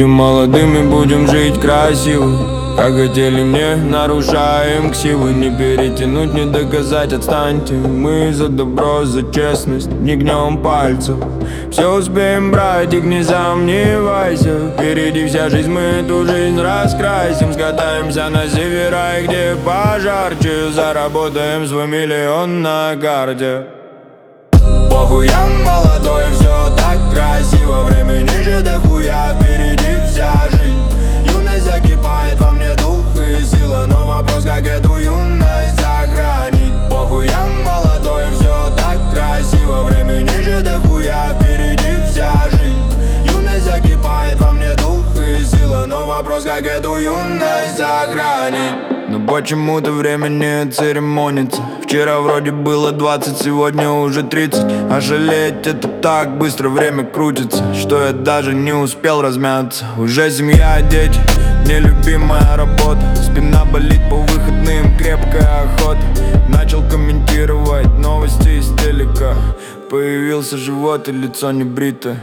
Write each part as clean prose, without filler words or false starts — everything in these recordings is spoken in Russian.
Будем молодыми, будем жить красиво, как хотели, не нарушаем ксивы. Не перетянуть, не доказать, отстаньте. Мы за добро, за честность, не гнем пальцев. Все успеем, братик, не сомневайся. Впереди вся жизнь, мы эту жизнь раскрасим. Скатаемся на севера, и где пожарче заработаем свой миллион на карте. Похуй, я молодой, все так красиво. Времени же дохуя, впереди вся жизнь. Юность закипает во мне, дух и сила. Но вопрос, как эту юность сохранить. Похуй, я молодой, все так красиво. Времени же дохуя, впереди вся жизнь. Юность закипает во мне, дух и сила. Но вопрос, как эту юность сохранить. Но почему-то время не церемонится. Вчера вроде было 20, сегодня уже 30. А жалеть это так быстро, время крутится, что я даже не успел размяться. Уже семья, дети, нелюбимая работа. Спина болит по выходным, крепкая охота. Начал комментировать новости из телека. Появился живот и лицо не брито.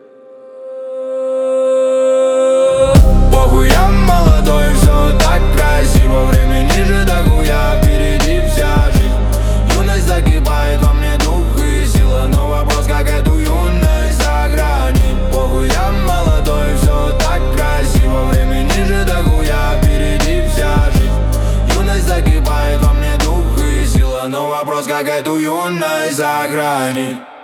Похуй, я молодой, все так красиво. Времени же дохуя, впереди вся жизнь. Юность закипает во мне, дух и сила. Но вопрос, как эту юность сохранить. Похуй, я молодой, все так красиво. Времени же дохуя, впереди вся жизнь. Юность закипает во мне, дух и сила. Но вопрос, как эту юность сохранить.